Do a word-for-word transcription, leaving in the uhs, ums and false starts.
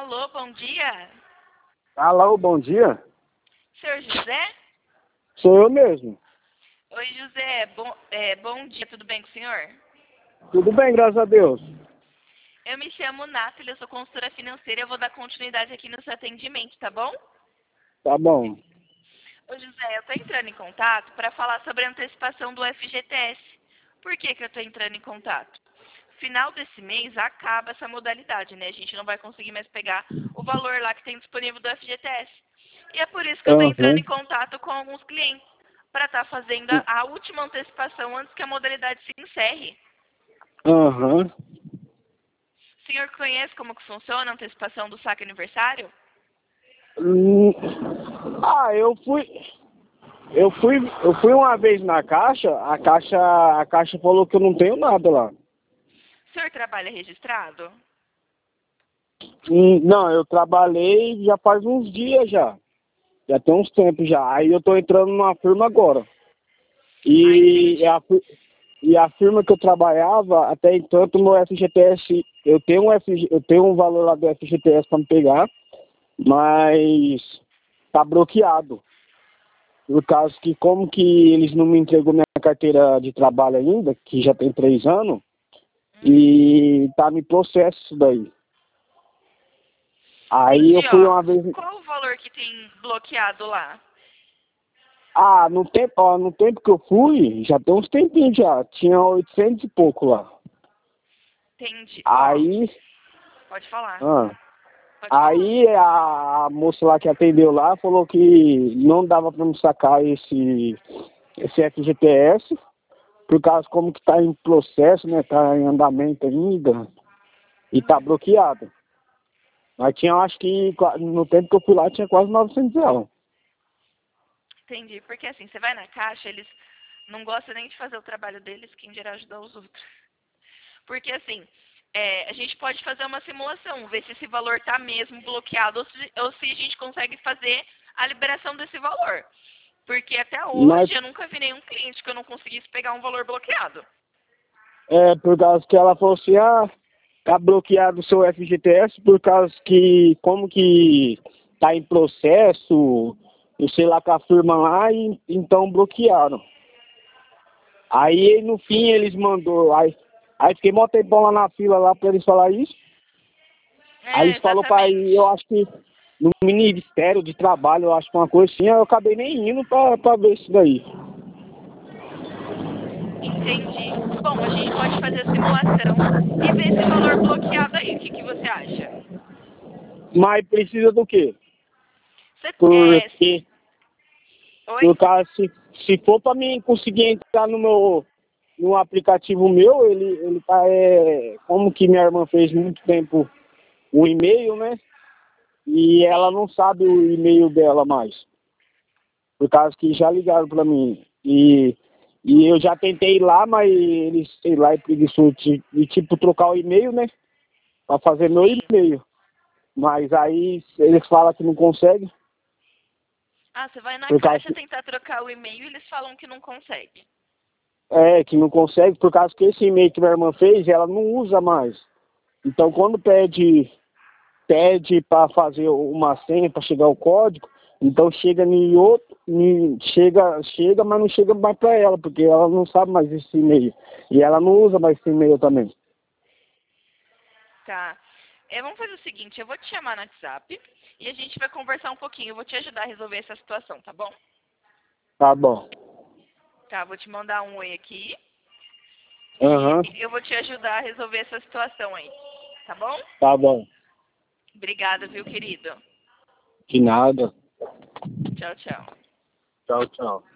Alô, bom dia. Alô, bom dia. Senhor José? Sou eu mesmo. Oi, José. Bom, é, bom dia, tudo bem com o senhor? Tudo bem, graças a Deus. Eu me chamo Nathalie, eu sou consultora financeira e eu vou dar continuidade aqui no seu atendimento, tá bom? Tá bom. Ô, José, eu estou entrando em contato para falar sobre a antecipação do F G T S. Por que que eu estou entrando em contato? Final desse mês acaba essa modalidade, né? A gente não vai conseguir mais pegar o valor lá que tem disponível do F G T S. E é por isso que eu estou entrando em Aham. contato com alguns clientes para estar fazendo a, a última antecipação antes que a modalidade se encerre. Aham. O senhor conhece como que funciona a antecipação do saque aniversário? Hum, Ah, eu fui. Eu fui, eu fui uma vez na caixa, a caixa, a caixa falou que eu não tenho nada lá. O senhor trabalha registrado? Hum, Não, eu trabalhei já faz uns dias já. Já tem uns tempos já. Aí eu tô entrando numa firma agora. Ah, E entendi. a, fi- e a firma que eu trabalhava, até então, no F G T S, eu tenho um F G, eu tenho um valor lá do F G T S para me pegar, mas tá bloqueado. Por causa que como que eles não me entregou minha carteira de trabalho ainda, que já tem três anos, Hum. e tá me processo isso daí. Aí eu Entendi, fui ó. uma vez. Qual o valor que tem bloqueado lá? Ah, no tempo, ó, no tempo que eu fui, já tem uns tempinhos já, tinha oitocentos e pouco lá. Entendi. Ó, Aí, pode falar. ah, Pode falar. aí a moça lá que atendeu lá falou que não dava para me sacar esse, esse F G T S, por causa como que tá em processo, né, tá em andamento ainda, e tá Uhum. bloqueado. Mas tinha, acho que qua- no tempo que eu fui lá, tinha quase novecentos reais. Entendi. Porque assim, você vai na caixa, eles não gostam nem de fazer o trabalho deles, quem dirá ajudar os outros. Porque assim, é, a gente pode fazer uma simulação, ver se esse valor está mesmo bloqueado ou se, ou se a gente consegue fazer a liberação desse valor. Porque até Mas hoje eu nunca vi nenhum cliente que eu não conseguisse pegar um valor bloqueado. é por causa que ela falou assim, ah, tá bloqueado o seu F G T S por causa que, como que tá em processo, eu sei lá com a firma lá, e então bloquearam. Aí no fim eles mandou, aí, aí fiquei mó tempão lá na fila lá pra eles falar isso. Aí É, eles falaram pra ir, eu exatamente. acho que no Ministério de Trabalho, eu acho que uma coisa assim, aí eu acabei nem indo pra, pra ver isso daí. Entendi. Bom, a gente pode fazer a simulação e ver esse valor bloqueado aí. O que, que você acha? Mas precisa do quê? Você, é, Porque, oi? por causa, se, se for pra mim conseguir entrar no meu, no aplicativo meu, ele, ele tá, é, como que minha irmã fez muito tempo o e-mail, né? E ela Sim. não sabe o e-mail dela mais. Por causa que já ligaram pra mim. E, e eu já tentei ir lá, mas eles, sei lá, é preguiçoso de, de tipo trocar o e-mail, né? Pra fazer meu Sim. e-mail. Mas aí eles falam que não consegue, Ah, você vai na por causa caixa que, tentar trocar o e-mail e eles falam que não consegue. é, que não consegue, por causa que esse e-mail que minha irmã fez, ela não usa mais. Então quando pede, pede para fazer uma senha, para chegar o código, então chega em outro, em- chega, chega, mas não chega mais para ela, porque ela não sabe mais esse e-mail. E ela não usa mais esse e-mail também. Tá. É, vamos fazer o seguinte, eu vou te chamar no WhatsApp e a gente vai conversar um pouquinho. Eu vou te ajudar a resolver essa situação, tá bom? Tá bom. Tá, vou te mandar um oi aqui e Aham, eu vou te ajudar a resolver essa situação aí, tá bom? tá bom. Obrigada, viu, querido? De nada. Tchau, tchau. Tchau, tchau.